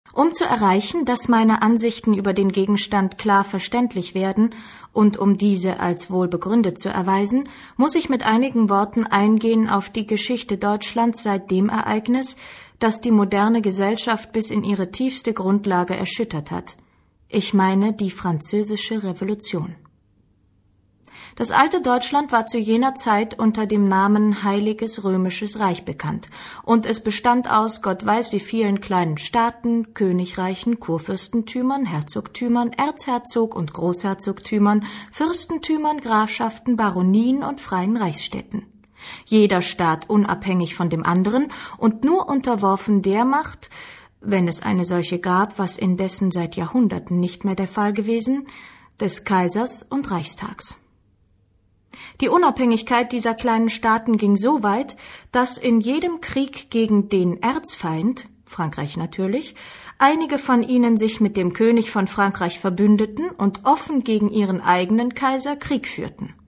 Um zu erreichen, dass meine Ansichten über den Gegenstand klar verständlich werden und um diese als wohlbegründet zu erweisen, muss ich mit einigen Worten eingehen auf die Geschichte Deutschlands seit dem Ereignis, das die moderne Gesellschaft bis in ihre tiefste Grundlage erschüttert hat. Ich meine die Französische Revolution. Das alte Deutschland war zu jener Zeit unter dem Namen Heiliges Römisches Reich bekannt, und es bestand aus Gott weiß wie vielen kleinen Staaten, Königreichen, Kurfürstentümern, Herzogtümern, Erzherzog- und Großherzogtümern, Fürstentümern, Grafschaften, Baronien und freien Reichsstädten. Jeder Staat unabhängig von dem anderen und nur unterworfen der Macht, wenn es eine solche gab, was indessen seit Jahrhunderten nicht mehr der Fall gewesen, des Kaisers und Reichstags. Die Unabhängigkeit dieser kleinen Staaten ging so weit, dass in jedem Krieg gegen den Erzfeind, Frankreich natürlich, einige von ihnen sich mit dem König von Frankreich verbündeten und offen gegen ihren eigenen Kaiser Krieg führten.